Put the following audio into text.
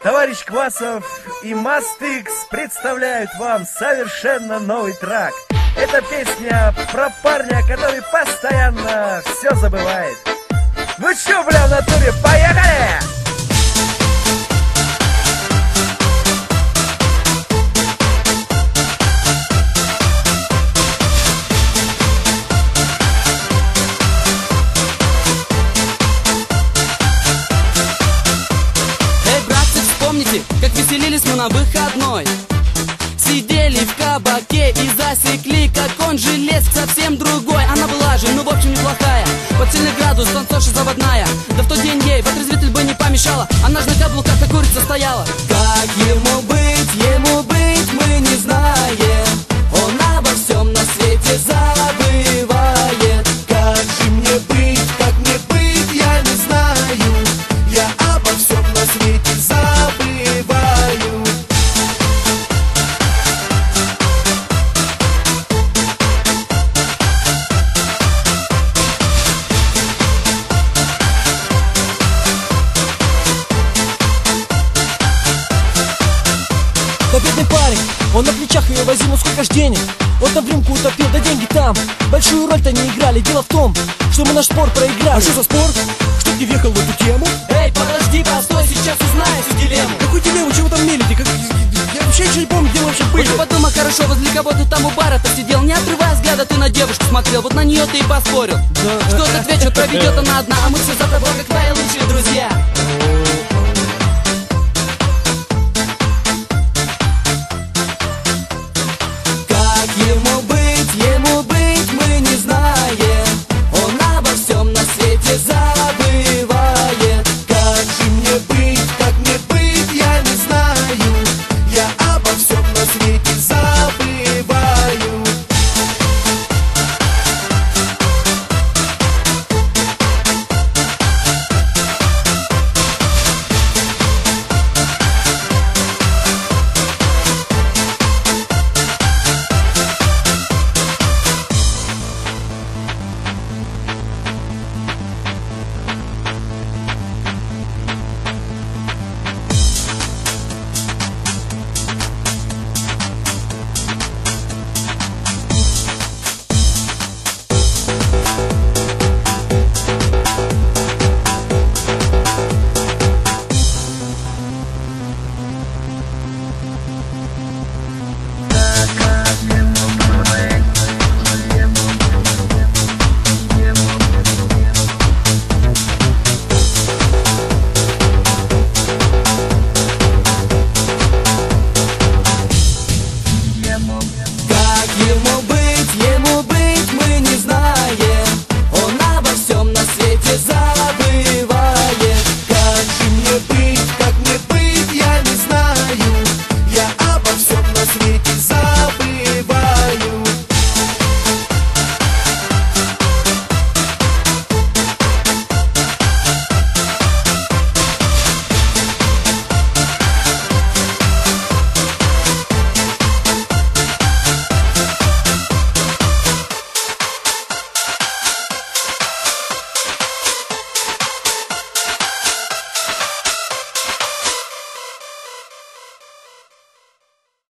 Товарищ Квасов и Мастикс представляют вам совершенно новый трек. Это песня про парня, который постоянно все забывает. Ну чё, бля, в натуре, поехали! Как веселились мы на выходной. Сидели в кабаке и засекли, как он железк совсем другой. Она была же, ну в общем неплохая. Под сильный градус, танцорша заводная. Да в тот день ей отрезвитель бы не помешала. Она ж на каблуках, как курица стояла. Как ему быть, мы не знаем. Он обо всем на свете забывает. Как же мне быть, я не знаю. Я обо всем на свете забываю. Да бедный парень, он на плечах ее возил, ну сколько ж денег. Он там в рюмку утопил, да деньги там большую роль-то не играли. Дело в том, что мы наш спор проиграли. А что за спор? Что ты въехал в эту тему? Эй, подожди, постой, сейчас узнаешь дилемму. Какую дилемму, чего там мелите? Я вообще ничего не помню, где мы вообще были. Вот подумай хорошо, возле кого ты там у бара-то сидел. Не отрывая взгляда, ты на девушку смотрел. Вот на нее ты и поспорил. Что за вечер проведет она одна, а мы все за тобой, как твои лучшие друзья.